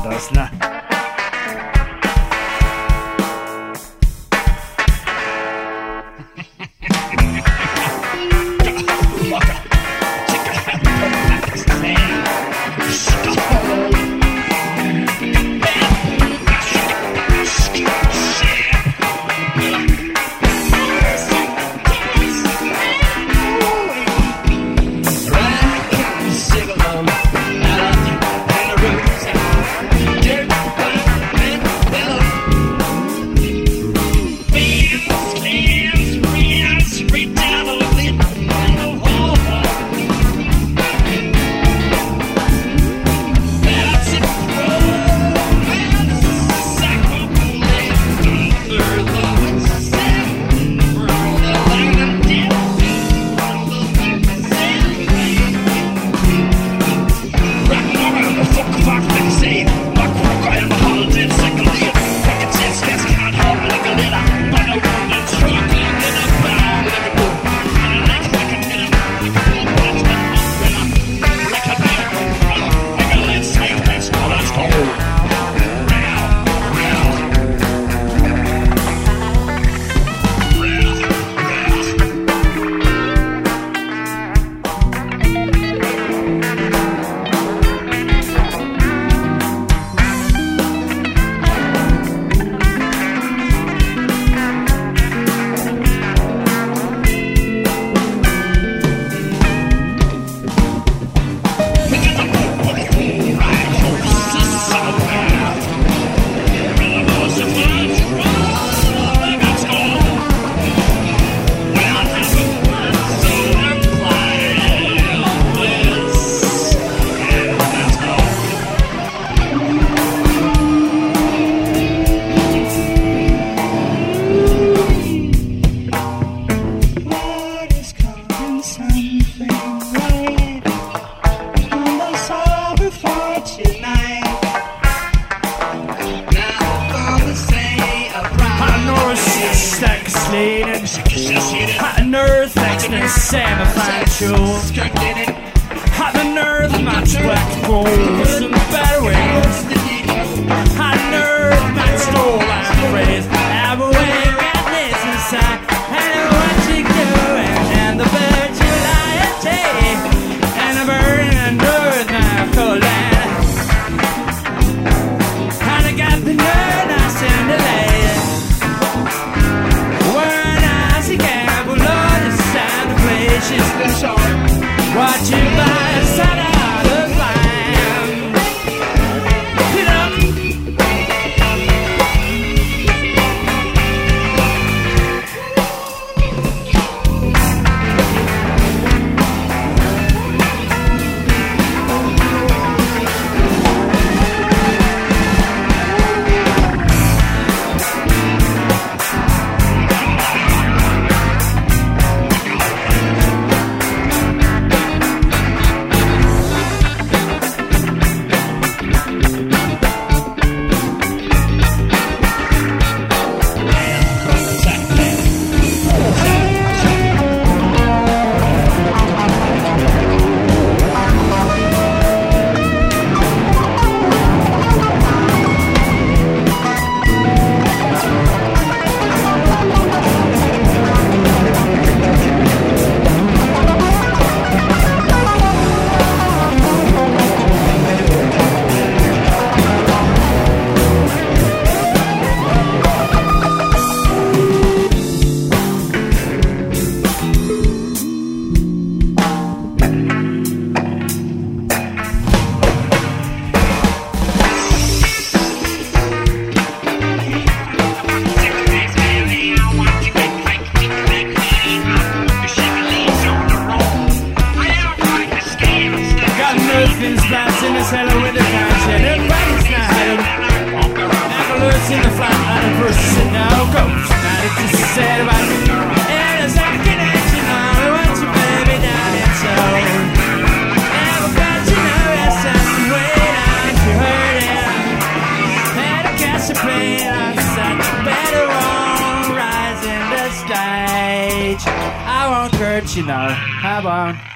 Andersna. Hot and earth, excellent semi-fine shows. Hot and earth, match black rolls and better ways. Hot and earth, match stole and praise. Have a way, madness inside. And what you doing? And the bird you lie at day. And the burning and earth, my cold land. And I got the nerve, I send the light. Watching by the side of the fire. Get up. In the cellar with the cash and everybody's not never looks in the flat out of person now goes. Not if you said about it. And as I can action on, I want you baby down in soul. Never got you know yes, I'm waiting on you hurting. Had a catch a plane on such a better on rising the stage. I won't hurt you know, I won't.